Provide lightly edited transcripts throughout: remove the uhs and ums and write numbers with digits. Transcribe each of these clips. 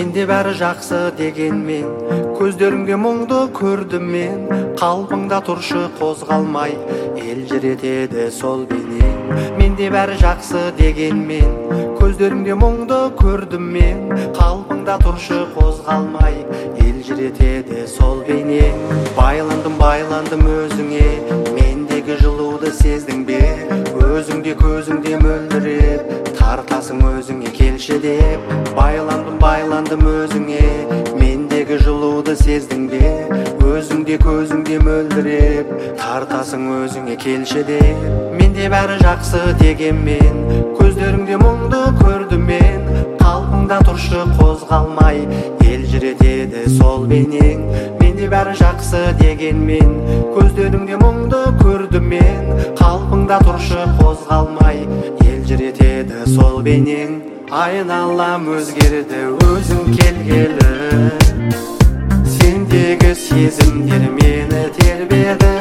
менде бәрі жақсы дегенмен көздеріңде мұңды көрдім мен. Қалпыңда тұршы қозғалмай елжіретеді сол бейнең. Менде бәрі жақсы дегенмен көздеріңде мұңды көрдім мен. Қалпыңда тұршы қозғалмай елжіретеді сол бейнең. Байландым өзіңе, мендегі жылуды сездің бе? Өзіңде көзіңде мөлдіреп тартасың өзіңе келші деп. Байландым өзіңе, мендегі жылуды сездің бе? Өзіңде көзіңде мөлдіреп тартасың өзіңе келші деп. Менде бәрі жақсы дегенмен көздеріңде мұңды көрдім мен. Қалпыңда тұршы қозғалмай елжіретеді сол бейнең. Менде бәрі жақсы дегенмен көздеріңде мұңды көрдім мен. Қалпыңда тұршы қозғалмай елжіретеді сол бейнең. Айналам өзгерді өзің келгелі, сендегі сезімдер мені тербеді.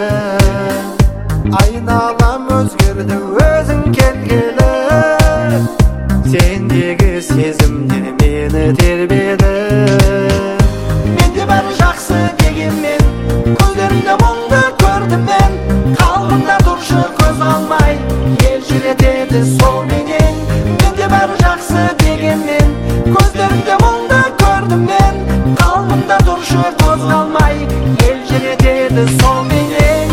Айналам өзгерді өзің келгелі, сендегі сезімдер мені тербеді. Менде бәрі жақсы дегенмен көздеріңде мұңды көрдім мен. Қалпыңда тұршы көз алмай елжіретеді сол бейнең. Менде бәрі жақсы дегенмен көздеріңде мұңды көрдім мен. Қалпыңда тұршы қозғалмай елжіретеді сол бейнең.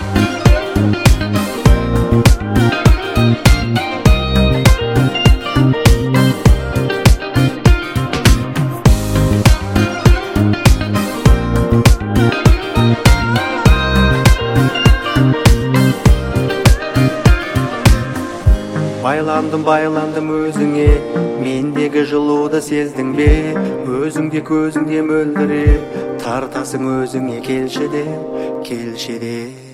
Байландым өзіңе, мендегі жылуды сездің бе? Өзіңде көзіңде мөлдіреп тартасың өзіңе келші деп.